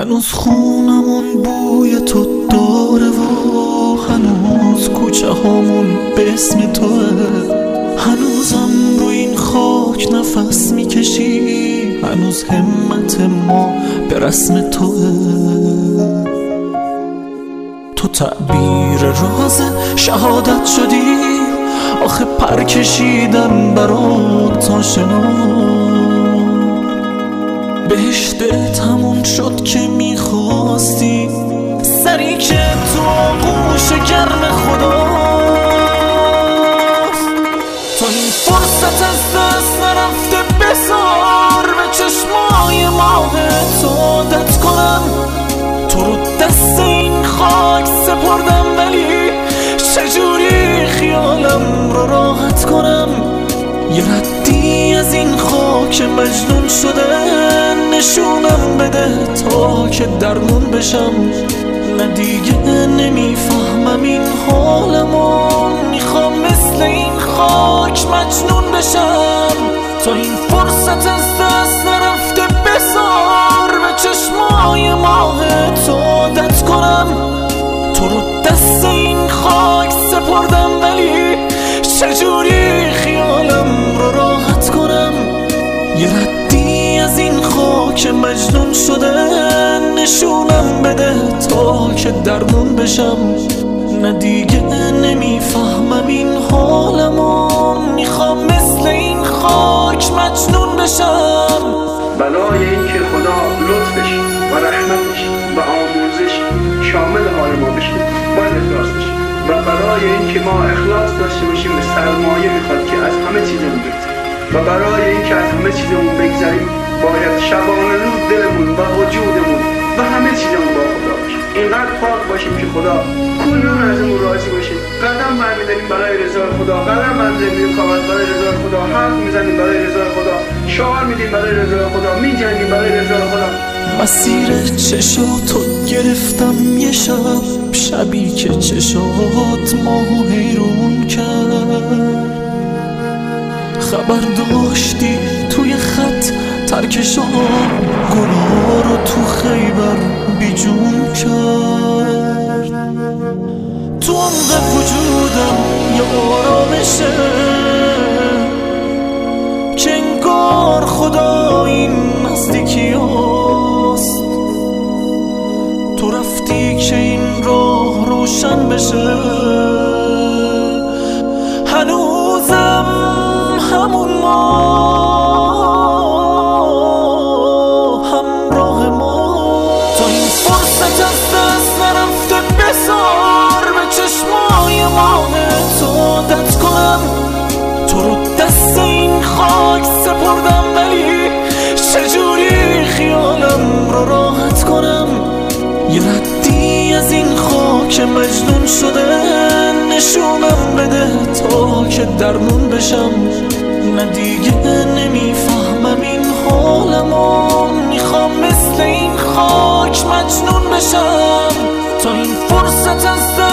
هنوز خونمون بوی تو داره و هنوز کوچه هامون به اسم توه، هنوزم رو این خاک نفس میکشی، هنوز همت ما به رسم توه. تو تعبیر راز شهادت شدی، آخه پر کشیدم برات آشنا. بهشتت همون شد که میخواستی، سری که تو آغوش گرم خداست. تا این فرصت از دست نرفته بذار به چشمای ماه تو عادت کنم. تو رو دست این خاک سپردم، ولی چجوری خیالم رو راحت کنم. یه ردی از این خاک مجنون شده نشونم بده تا که درمون بشم. نه دیگه نمیفهمم این حالمو، میخوام مثل این خاک مجنون بشم. تا این فرصت از دست نرفته بذار به چشمای ماه تو عادت کنم. تو رو دست این خاک سپردم، ولی چجوری خیالم رو راحت کنم. یه ردی از این خاک مجنون شده نشونم بده تا که درمون بشم. نه دیگه نمیفهمم این حالمو، میخوام مثل این خاک مجنون بشم. بلای این که خدا لطفش و رحمتش و آموزش شامل حال ما بشه باید اخلاص بشه، و برای این که ما اخلاص داشته باشیم به سرمایه میخواد که از همه چیزمون بگذاریم، و برای این که از همه چیزمون بگذاریم باید شبانه روز دلمون و وجودمون و همه چیزمون با خدا باشه. اینقدر پاک باشیم که خدا کلون ازمون راضی باشه. قدم برمی‌داریم برای رضای خدا، قدم برمی‌داریم برای رضای خدا، حرف میزنیم برای رضای خدا، شعار میدیم برای رضای خدا، میجنگیم برای رضای خدا. مسیر چشاتو گرفتم یه شب، شبی که چشات ماهو حیرون کرد. خبر داشتی توی خط ترکشان گناه رو تو خیبر بیجون کرد. تو عمق وجودم یه آرامشه که انگار خدا این نزدیکی هست. تو رفتی که این راه روشن بشه، هنوزم همون ما همراه ما. تا این فرصت از دست نرفته بذار به چشمای ماه تو عادت کنم. تو رو دست این خاک سپردم، ولی چجوری خیالم رو راحت کنم. یه ردی از این خاک مجنون شده نشونم بده تا که درمون بشم. نه دیگه نمیفهمم این حالمو، میخوام مثل این خاک مجنون بشم. تا این فرصت از